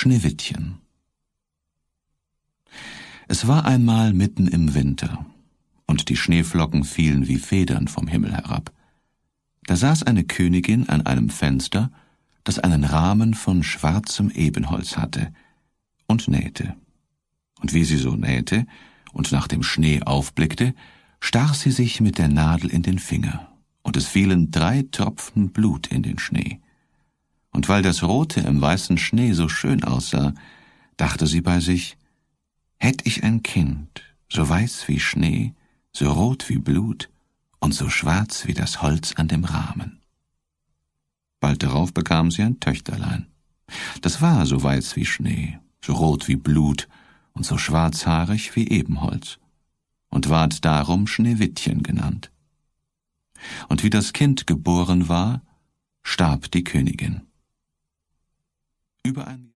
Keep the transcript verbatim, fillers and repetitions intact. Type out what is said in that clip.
Schneewittchen. Es war einmal mitten im Winter, und die Schneeflocken fielen wie Federn vom Himmel herab. Da saß eine Königin an einem Fenster, das einen Rahmen von schwarzem Ebenholz hatte, und nähte. Und wie sie so nähte und nach dem Schnee aufblickte, stach sie sich mit der Nadel in den Finger, und es fielen drei Tropfen Blut in den Schnee. Und weil das Rote im weißen Schnee so schön aussah, dachte sie bei sich, hätt ich ein Kind, so weiß wie Schnee, so rot wie Blut und so schwarz wie das Holz an dem Rahmen. Bald darauf bekam sie ein Töchterlein. Das war so weiß wie Schnee, so rot wie Blut und so schwarzhaarig wie Ebenholz und ward darum Schneewittchen genannt. Und wie das Kind geboren war, starb die Königin. Über ein